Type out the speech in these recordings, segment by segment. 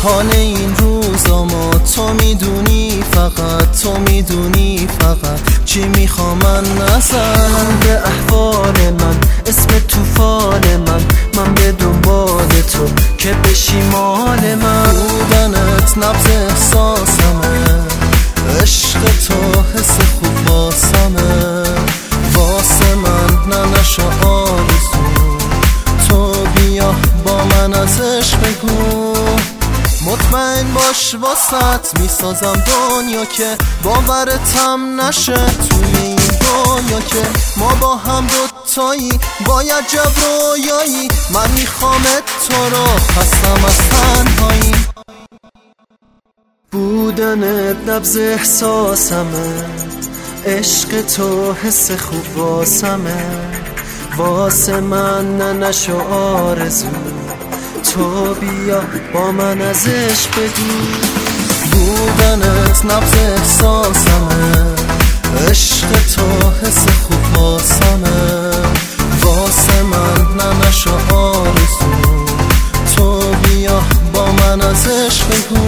حال این روزامو تو میدونی، فقط تو میدونی، فقط چی میخوام من ازم. به احوال من، اسم تو فال من به دنبال تو که بشی مال من. بودنت نبض احساسمه، عشق تو حس خوب واسمه، واسه من ننشو آرزو. تو بیا با من ازش بگو، مطمئن باش واسط میسازم دنیا که باورتم نشه توی این دنیا که ما با هم دوتایی باید جب رویایی. من میخوامت تو رو، خستم از تنهایی. بودنت نبض احساسمه، عشق تو حس خوب واسمه، واسه من ننشو آرزو. تو بیا با من ازش بگو. بودنت نبض احساسمه، عشق تو حس خوب واسمه، واسه من ننشو آرزو. تو بیا با من ازش بگو.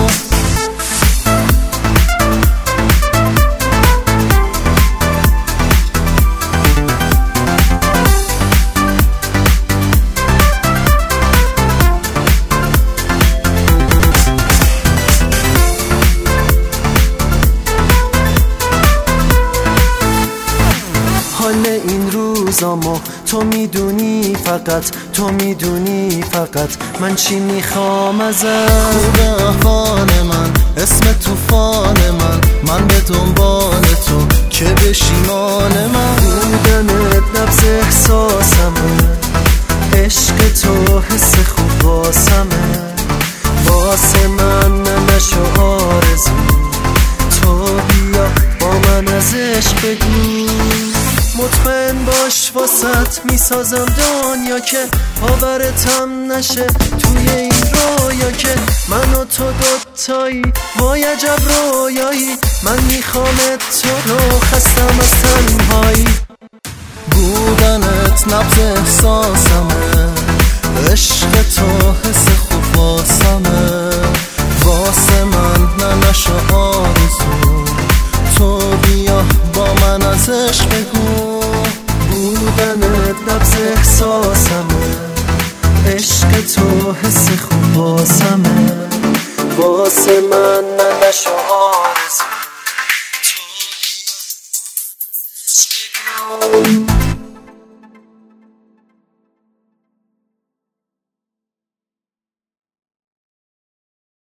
حال این روزامو تو میدونی، فقط تو میدونی، فقط من چی میخوام ازم. خوبه احوال من، اسم تو فال من به دنبال تو که بشی مال من. بودنت نبض احساسمه، عشق تو حس خوب واسمه، واسه من ننشو آرزو. تو بیا با من ازش بگو، مطمئن باش واسط میسازم دنیا که باورتم نشه توی این رویا که من و تو دوتایی وای عجب رویایی. من میخوامت تو رو، خستم از تنهایی. بودنت نبض احساسمه، عشق تو حس خوب واسمه، واسه من ننشو آرزو. تو بیا با من ازش بگو. بودنت نبض احساسمه، عشق تو حس خوب واسمه، واسه من ننشو آرزو. تو بیا با من ازش بگو.